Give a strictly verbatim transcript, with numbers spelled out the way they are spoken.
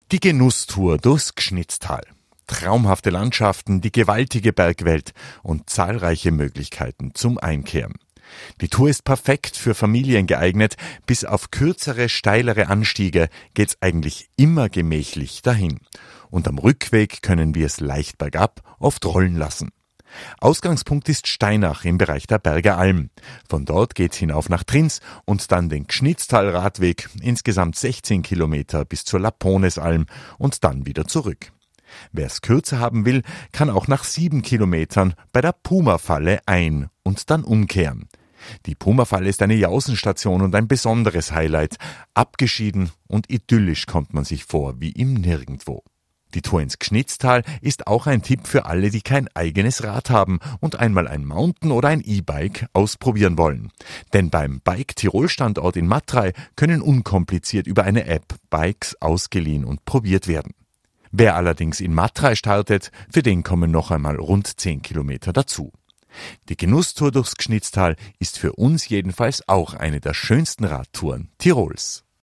Die Genusstour durchs Gschnitztal. Traumhafte Landschaften, die gewaltige Bergwelt und zahlreiche Möglichkeiten zum Einkehren. Die Tour ist perfekt für Familien geeignet. Bis auf kürzere, steilere Anstiege geht's eigentlich immer gemächlich dahin. Und am Rückweg können wir es leicht bergab, oft rollen lassen. Ausgangspunkt ist Steinach im Bereich der Berger Alm. Von dort geht's hinauf nach Trins und dann den Gschnitztal-Radweg, insgesamt sechzehn Kilometer bis zur Laponesalm und dann wieder zurück. Wer es kürzer haben will, kann auch nach sieben Kilometern bei der Puma-Falle ein- und dann umkehren. Die Puma-Falle ist eine Jausenstation und ein besonderes Highlight. Abgeschieden und idyllisch kommt man sich vor wie im Nirgendwo. Die Tour ins Gschnitztal ist auch ein Tipp für alle, die kein eigenes Rad haben und einmal ein Mountain- oder ein E-Bike ausprobieren wollen. Denn beim Bike Tirol Standort in Matrei können unkompliziert über eine App Bikes ausgeliehen und probiert werden. Wer allerdings in Matrei startet, für den kommen noch einmal rund zehn Kilometer dazu. Die Genusstour durchs Gschnitztal ist für uns jedenfalls auch eine der schönsten Radtouren Tirols.